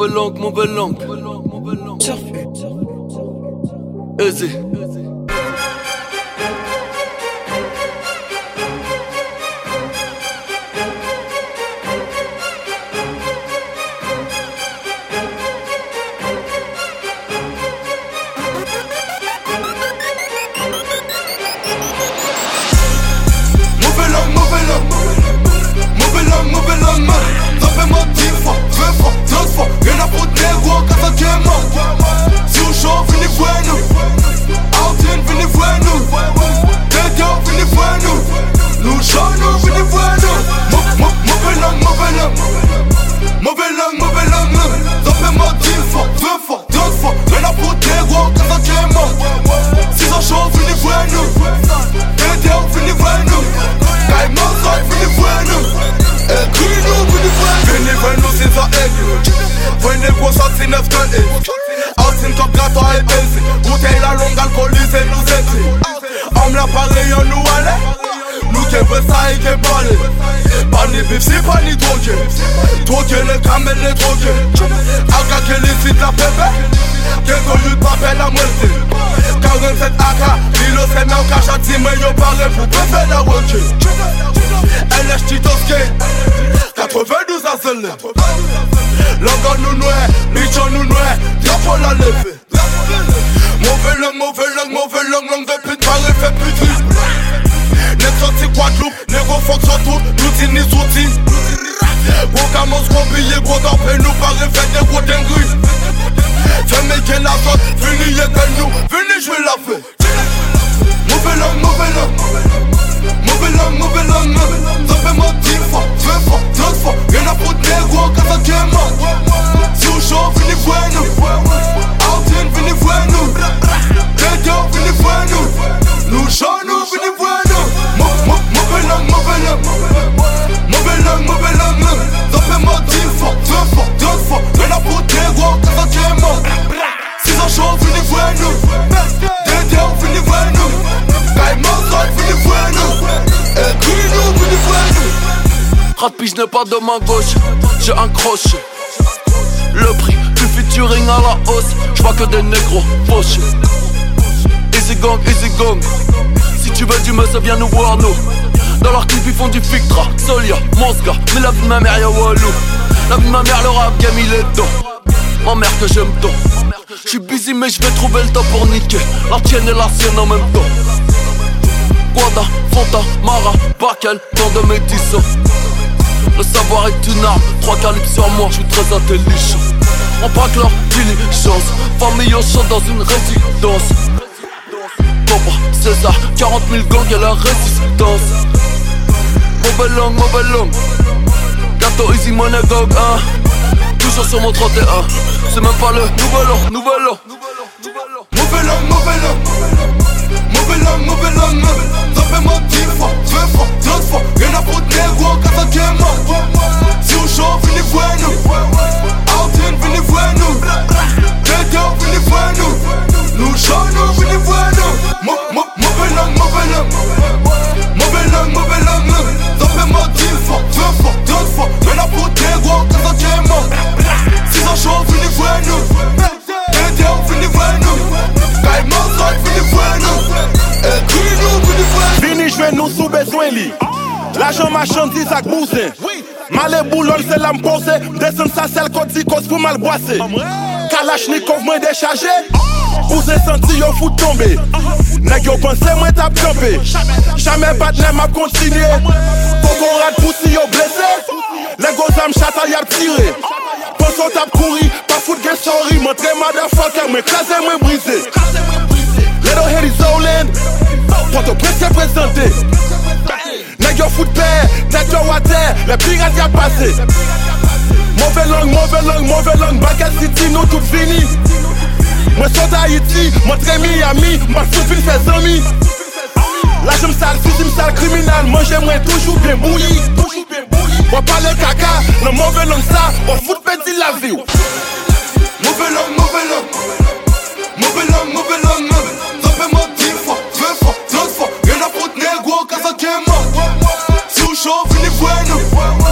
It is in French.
mauvaise langue. Easy. Mauvais langue, ça fait moi 10 fois, 20 fois, 30 fois. Rien à foutre négro, quand ça qui est mort. Si on chauffe, venez voir nous. Altine, venez voir nous. Dédio, venez voir nous. Nous chantons, venez voir nous. Mauvais langue, ça fait moi 10 fois, 20 fois, 30 fois. Rien à foutre négro, quand ça qui est mort. Si on chauffe, venez voir nous. Dédio, venez voir nous. Caïman, venez voir nous. Venez voir nous, c'est ça aigu. Venez voir ça, c'est 9 de E. Altine comme gâteau et aisé. Bouteille la longue alcoolisée nous écrit. Homme la pareil en nous allait. Nous qui veut ça et qui parle. Pas ni bif, c'est pas ni drogué. Drogué les camels, les drogués. Aga qui les sites la pépé. Quelques luttes m'appellent la moitié. 47 AK, Lilo c'est même qu'à chaque team, mais y'en parle pour préférer la roquée. LH Titoske 92 à Zelle. Langue nous noué, bichon nous noué. Drapeau la levée. Mauvais langue, langue de pute, pareil fait putu. N'est sorti Guadeloupe, négo fonction tout, nous dit ni souti. Gros camons, gros billets, gros d'orpé, nous pareil fait des gros dingueries. Fais métier la sorte, fini y'a que nous, venez jouer la fête. Mauvais langue, ça fait moi 10 fois, 20 fois, 30 fois. Rien à foutre négro, quand ça qui est mort. Si on chauffe, venez voir nous. Altine, venez voir nous. Dédio, venez voir nous. Nous chantons, venez voir nous. Mauvais langue, ça fait moi 10 fois, 20 fois, 30 fois. Rien à foutre négro, quand ça qui est mort. Si on chauffe, venez voir nous. Dédio, venez voir nous. Caïman, venez voir nous. Rapide, je n'ai pas de main gauche, j'ai un crochet. Le prix du featuring à la hausse, j'vois que des négros fauchés. Easy gang, si tu veux du meuf, viens nous voir nous. Dans leur clip ils font du fictra, Solia, Monsga. Mais la vie de ma mère y'a Walou. La vie de ma mère, le rap game il est dedans. Ma mère que j'aime tant. J'suis busy mais j'vais trouver le temps pour niquer la tienne et la sienne en même temps. Guada, Fonta, Mara, Bakel, tant de médicins. Le savoir est une arme, 3 calibres sur moi, je suis très intelligent. On braque leur diligence, famille au champ dans une résidence. Papa, César, 40 000 gangs et la résistance. Mauvaise langue, gâteau easy money gog, hein. Toujours sur mon 31, c'est même pas le nouvel an. Mauvais langue, ça fait moi 10 fois, 20 fois, 30 fois. Rien à foutre négro, quand ça qui est mort. Si on chauffe, venez voir nous. Altine, venez voir nous. Dédio, venez voir nous. Nous chantons, venez voir nous. Mauvais langue, ça fait moi 10 fois, 20 fois, 30 fois. Rien à foutre négro, quand ça qui est mort. Si on chauffe, venez voir nous. Dédio, venez voir nous. Caïman, venez voir nous. Vini jwe nou sou bezwen li. L'ajan marchandise ak bousin. Male boulon se la m'pose. Desen sa sel koti kos pou mal boase. Kalachnikov mwen déchargé. Bousin senti yo fout tombe. Nèg yo pense mwen tap kampe. Jamais patne m'a continué. Koko rat poussi yo blessé. Les gos am chata yap tiré. Ponso tap kouri. Pa fout gen sorry. Montre motherfucker mwen krasé mwen brisé. Little head is Zoland. Poto presque présenté. Nèg yo fout père, tête yo water, les pirates y a passé. Mauvais langue, Bakel City, nous tout fini. Moi sont d'Haïti, moi très Miami, moi tout fin fait amis. Là je m'sale, fusil m'sale criminel, moi j'aimerais toujours bien bouilli. On parle caca, le mauvais langue ça, on fout petit la vie. Mauvais langue, ça fait moi 10 fois, 20 fois, 30 fois. Rien à foutre négro, quand ça qui est mort. Si on chauffe, venez voir nous.